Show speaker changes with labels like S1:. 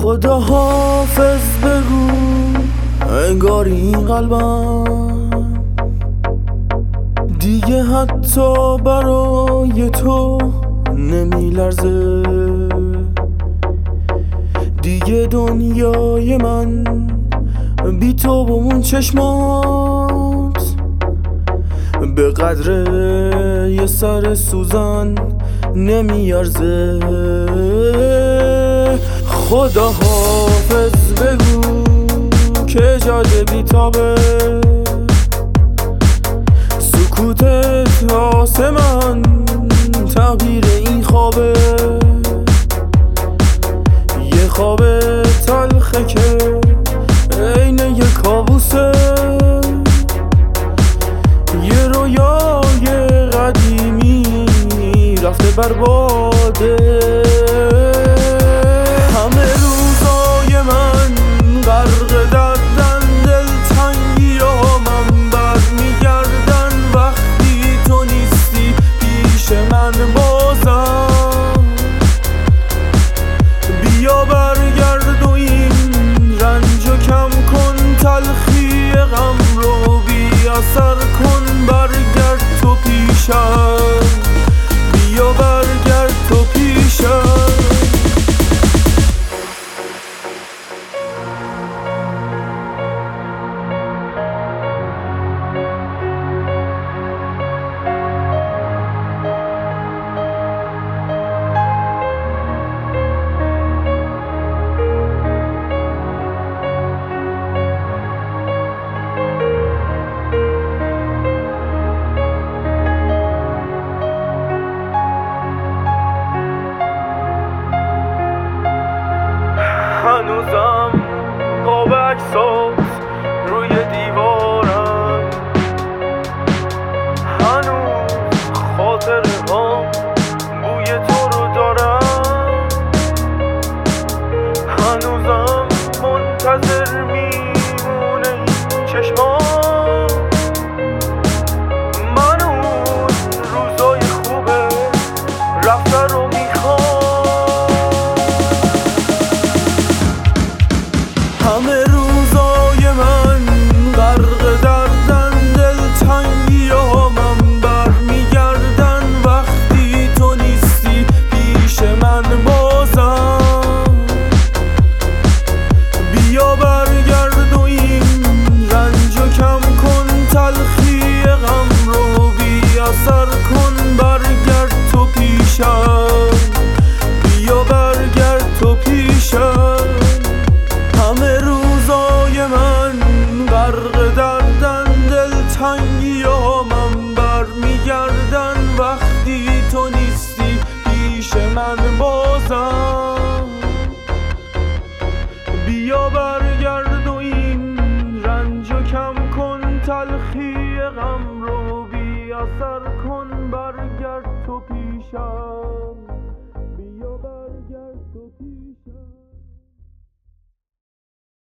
S1: خدا حافظ بگو انگار این قلبم دیگه حتی برای تو نمیلرزه. دیگه دنیای من بی تو با اون چشمات به قدر یه سر سوزن نمیارزه. خدا حافظ بگو که جاده بیتابه، سکوتت آسمان تغییر این خوابه. یه خواب تلخه که عین یه کابوسه، یه رویای قدیمی رفته برباده. همه روزای من غرق دردن، دلتنگی ها من برمیگردن وقتی تو نیستی پیش من بازم. بیا برگرد و این رنجو کم کن، تلخی غم رو بی اثر کن. برگرد تو پیشم، بیا برگرد تو پیشم. هنوزم قاب عکسات روی دیوارم، هنوز خاطره هام بوی تو رو دارم. هنوزم منتظر میمونه این چشمام. من اون روزای خوبه رفته رو میخوام. همه روزای من غرق دردن، دلتنگی ها من برمیگردن وقتی تو نیستی پیش من بازم. بیا برگرد و این رنجو کم کن، تلخی غم رو بی اثر کن. برگرد تو پیشم، بیا برگرد تو پیشم. همه روزای من غرق دردن، دلتنگی ها من برمیگردن وقتی تو نیستی پیش من بازم. بیا برگرد و این رنجو کم کن، تلخی غم رو بی اثر کن. برگرد تو پیشم.